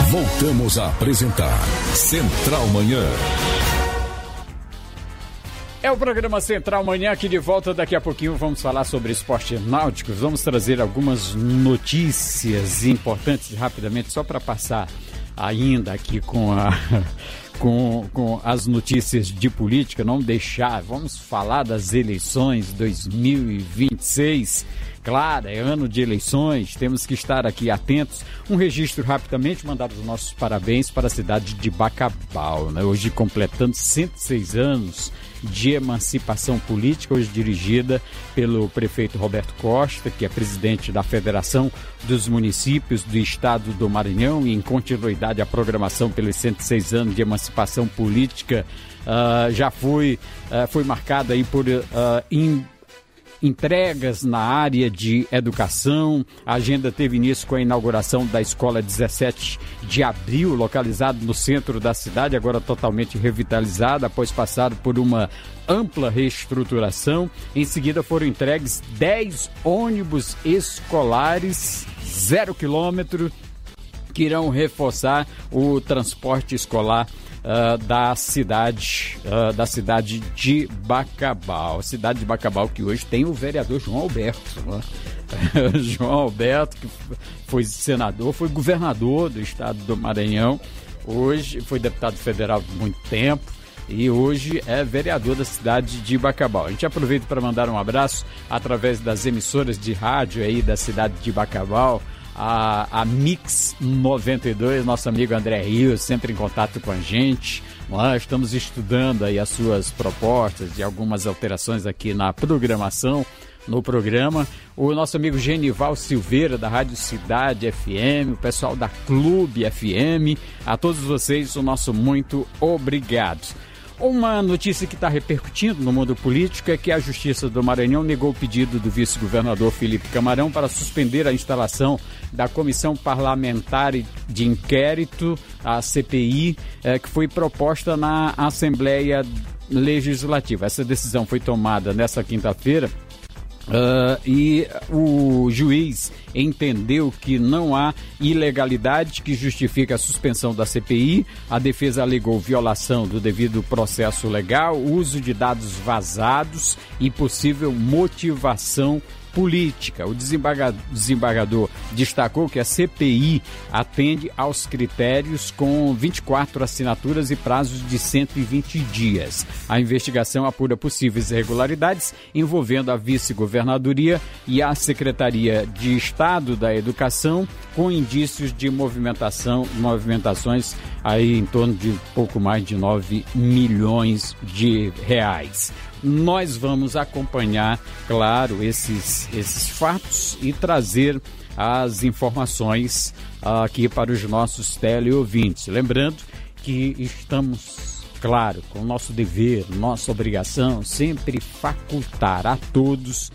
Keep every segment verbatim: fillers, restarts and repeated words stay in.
Voltamos a apresentar Central Manhã. É o programa Central Manhã aqui de volta. Daqui a pouquinho vamos falar sobre esporte náutico. Vamos trazer algumas notícias importantes rapidamente, só para passar ainda aqui com, a, com, com as notícias de política, não deixar. Vamos falar das eleições dois mil e vinte e seis. Claro, é ano de eleições, temos que estar aqui atentos. Um registro rapidamente, mandar os nossos parabéns para a cidade de Bacabal, né? Hoje completando cento e seis anos de emancipação política, hoje dirigida pelo prefeito Roberto Costa, que é presidente da Federação dos Municípios do Estado do Maranhão, e em continuidade à programação pelos cento e seis anos de emancipação política, uh, já foi, uh, foi marcada aí por uh, in, entregas na área de educação. A agenda teve início com a inauguração da escola dezessete de abril, localizada no centro da cidade, agora totalmente revitalizada, após passar por uma ampla reestruturação. Em seguida foram entregues dez ônibus escolares, zero quilômetro, que irão reforçar o transporte escolar Uh, da cidade uh, da cidade de Bacabal. Cidade de Bacabal que hoje tem o vereador João Alberto, né? João Alberto, que foi senador, foi governador do estado do Maranhão, hoje foi deputado federal por muito tempo e hoje é vereador da cidade de Bacabal. A gente aproveita para mandar um abraço através das emissoras de rádio aí da cidade de Bacabal, A, a Mix noventa e dois, nosso amigo André Rios, sempre em contato com a gente. Nós estamos estudando aí as suas propostas e algumas alterações aqui na programação, no programa. O nosso amigo Genival Silveira, da Rádio Cidade F M, o pessoal da Clube F M, a todos vocês o nosso muito obrigado. Uma notícia que está repercutindo no mundo político é que a Justiça do Maranhão negou o pedido do vice-governador Felipe Camarão para suspender a instalação da Comissão Parlamentar de Inquérito, a C P I, eh, que foi proposta na Assembleia Legislativa. Essa decisão foi tomada nesta quinta-feira. Uh, e o juiz entendeu que não há ilegalidade que justifique a suspensão da C P I. A defesa alegou violação do devido processo legal, uso de dados vazados e possível motivação política. O desembargador, desembargador destacou que a C P I atende aos critérios com vinte e quatro assinaturas e prazos de cento e vinte dias. A investigação apura possíveis irregularidades envolvendo a vice-governadoria e a Secretaria de Estado da Educação, com indícios de movimentação, movimentações aí em torno de pouco mais de nove milhões de reais. Nós vamos acompanhar, claro, esses, esses fatos e trazer as informações uh, aqui para os nossos teleouvintes. Lembrando que estamos, claro, com o nosso dever, nossa obrigação, sempre facultar a todos,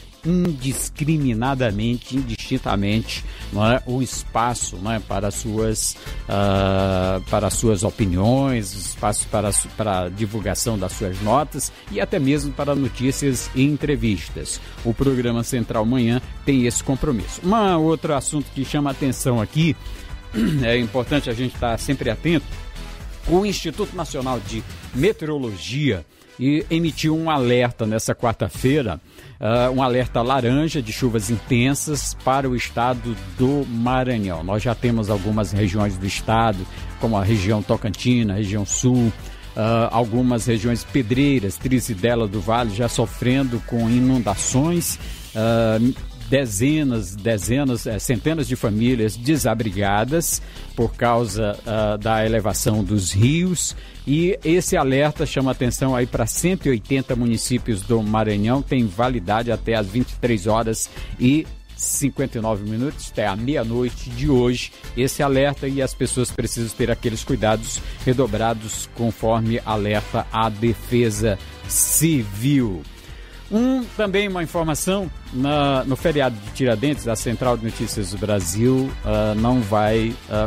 indiscriminadamente, indistintamente, não é, o espaço, não é, para suas uh, para suas opiniões, espaço para, para a divulgação das suas notas e até mesmo para notícias e entrevistas. O programa Central Manhã tem esse compromisso. Um outro assunto que chama a atenção aqui, é importante a gente estar sempre atento. O Instituto Nacional de Meteorologia e emitiu um alerta nessa quarta-feira, uh, um alerta laranja de chuvas intensas para o estado do Maranhão. Nós já temos algumas regiões do estado, como a região Tocantina, a região sul, uh, algumas regiões pedreiras, Trizidela do Vale, já sofrendo com inundações, uh, dezenas, dezenas, é, centenas de famílias desabrigadas por causa uh, da elevação dos rios, e esse alerta chama atenção aí para cento e oitenta municípios do Maranhão, tem validade até às vinte e três horas e cinquenta e nove minutos, até a meia-noite de hoje, esse alerta, e as pessoas precisam ter aqueles cuidados redobrados conforme alerta a Defesa Civil. Um, também uma informação, na, no feriado de Tiradentes, a Central de Notícias do Brasil uh, não vai uh,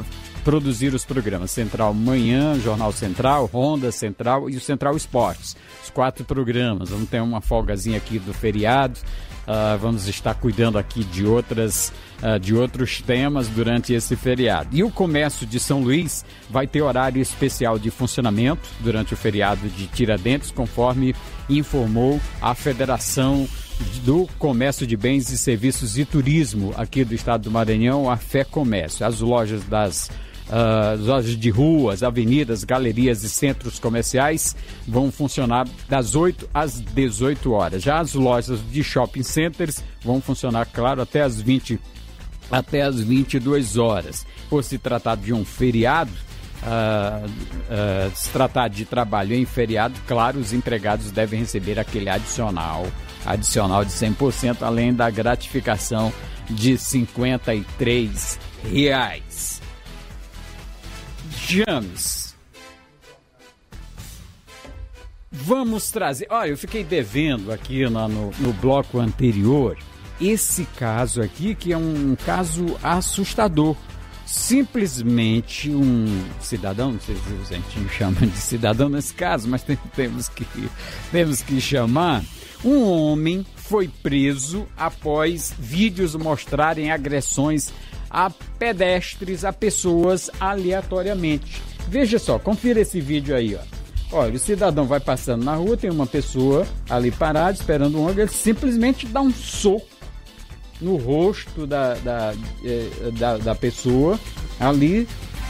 produzir os programas Central Manhã, Jornal Central, Ronda Central e o Central Esportes. Os quatro programas. Vamos ter uma folgazinha aqui do feriado. Uh, vamos estar cuidando aqui de, outras, uh, de outros temas durante esse feriado. E o comércio de São Luís vai ter horário especial de funcionamento durante o feriado de Tiradentes, conforme informou a Federação do Comércio de Bens e Serviços e Turismo aqui do estado do Maranhão, a FEComércio. As lojas das Uh, lojas de ruas, avenidas, galerias e centros comerciais vão funcionar das oito às dezoito horas. Já as lojas de shopping centers vão funcionar, claro, até as vinte, até as vinte e duas horas. Por se tratar de um feriado, uh, uh, se tratar de trabalho em feriado, claro, os empregados devem receber aquele adicional, adicional de cem por cento, além da gratificação de cinquenta e três reais. James, vamos trazer... Olha, eu fiquei devendo aqui no, no, no bloco anterior esse caso aqui, que é um caso assustador. Simplesmente um cidadão, não sei se a gente chama de cidadão nesse caso, mas tem, temos, que, temos que chamar. Um homem foi preso após vídeos mostrarem agressões a pedestres, a pessoas aleatoriamente. Veja só, confira esse vídeo aí, ó. Olha, o cidadão vai passando na rua, tem uma pessoa ali parada, esperando um ônibus, ele simplesmente dá um soco no rosto da, da, da, da pessoa, ali,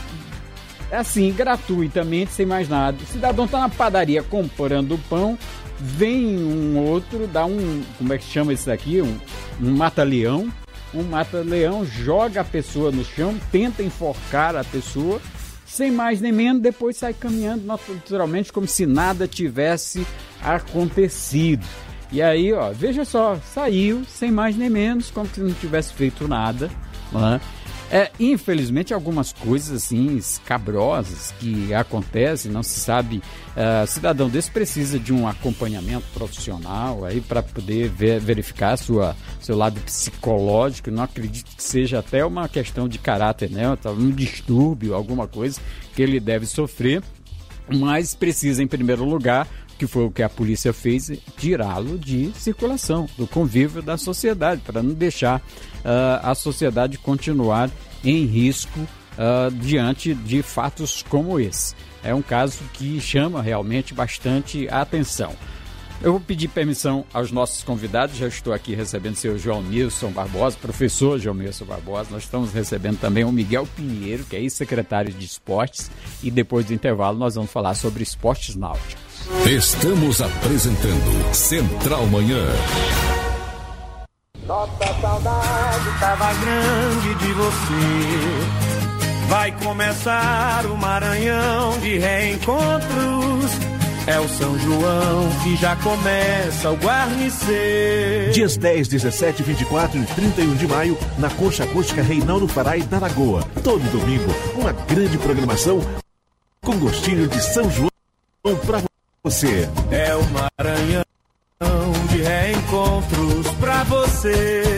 assim, gratuitamente, sem mais nada. O cidadão tá na padaria comprando pão, vem um outro, dá um, como é que chama isso aqui? Um, um mata-leão, um mata-leão, joga a pessoa no chão, tenta enforcar a pessoa, sem mais nem menos, depois sai caminhando naturalmente como se nada tivesse acontecido. E aí, ó, veja só, saiu sem mais nem menos, como se não tivesse feito nada, né? É, infelizmente, algumas coisas assim escabrosas que acontecem, não se sabe. Uh, cidadão desse precisa de um acompanhamento profissional aí para poder ver, verificar sua, seu lado psicológico. Não acredito que seja até uma questão de caráter, né? Um distúrbio, alguma coisa que ele deve sofrer, mas precisa, em primeiro lugar, que foi o que a polícia fez, tirá-lo de circulação, do convívio da sociedade, para não deixar uh, a sociedade continuar em risco uh, diante de fatos como esse. É um caso que chama realmente bastante a atenção. Eu vou pedir permissão aos nossos convidados, já estou aqui recebendo o seu João Milson Barbosa, professor João Milson Barbosa, nós estamos recebendo também o Miguel Pinheiro, que é ex-secretário de Esportes, e depois do intervalo nós vamos falar sobre esportes náuticos. Estamos apresentando Central Manhã. Nossa saudade tava grande de você. Vai começar o Maranhão de reencontros. É o São João que já começa o guarnecer. Dias dez, dezessete, vinte e quatro e trinta e um de maio, na Concha Acústica Reinaldo Farai da Lagoa. Todo domingo, uma grande programação com gostinho de São João pra você. É o Maranhão de reencontros pra você.